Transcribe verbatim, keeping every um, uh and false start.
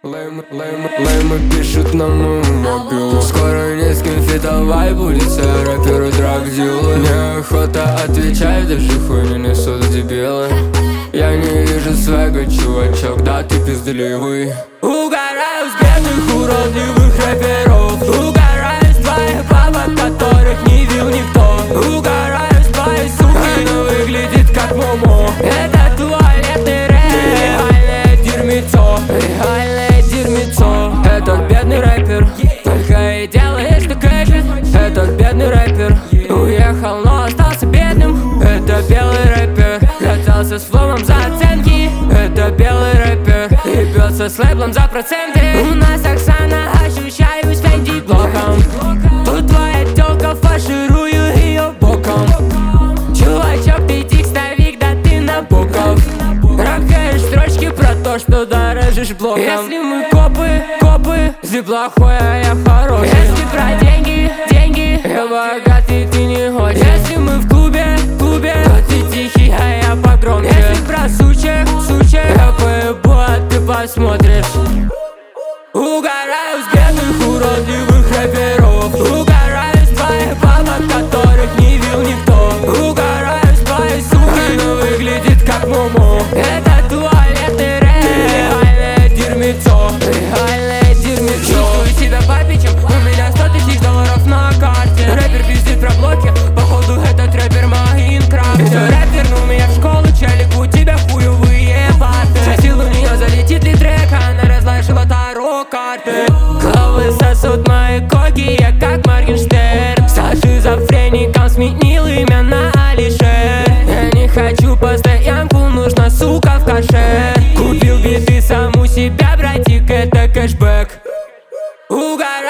Леймы, леймы, леймы пишут на моем мобилу. Скоро не с кем фитовать будет, все рэперы драг-дилы. Неохота отвечать, даже хуйню несут дебилы. Я не вижу свега, чувачок, да ты пиздливый. Угораю с бедных уродливых рэперов. Угораю с твоих бабок, которых не видел никто. Угораю с твоей суки, но выглядит как момо. Это туалетный рэп, реальное дерьмецо, реальное дерьмецо. Этот бедный рэпер только и делает, что кэшит. Этот бедный рэпер уехал, но остался бедным. Это белый рэпер, катался с фломом за оценки. Это белый рэпер и бьется с лейблом за проценты. У нас Оксана, ощущаюсь Фенди блоком. Тут твоя тёлка, фарширую её боком. Чувачок, ты текстовик, да ты Набоков. Ракаешь строчки про то, что дорожишь блоком. Если мы копы, копы, ты плохой, а я хороший. Если про деньги, деньги, я богатый, ты не хочешь. Если мы в клубе, клубе, то ты тихий, а я погромче. Если про сучек, сучек, я поебу, а ты посмотришь. Угораю с бедных уродливых рэперов. Угораю с твоих бабок, которых не видел никто. Угораю с твоей суки, но выглядит как момо. Это туалетный рэп, реальное дерьмецо, реальное дерьмецо. Чувствую себя папичем, у меня сто тысяч долларов на карте. Рэпер пиздит про блоки, походу этот рэпер Майнкрафт. Это рэпер, но у меня в школу челик, у тебя хуевые парты. Спросил у нее, залетит ли трек, она разложила таро карты. Головы сосут мои коки, я как Моргенштерн. Со шизофреником сменил имя на Алишер. Я не хочу постоянку, нужна сука в кашер. Купил биты, сам у себя, братик, это кэшбэк. Угораю